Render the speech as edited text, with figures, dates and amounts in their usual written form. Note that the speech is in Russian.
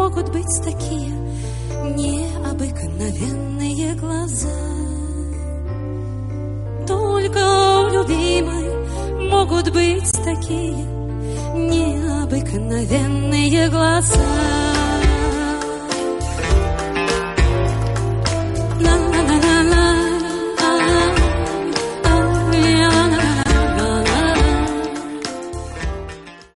могут быть такие необыкновенные глаза. Только у любимой могут быть такие необыкновенные глаза.